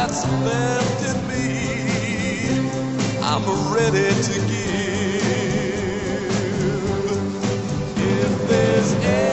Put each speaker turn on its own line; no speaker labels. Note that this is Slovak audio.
that's left in me, I'm ready to give. If there's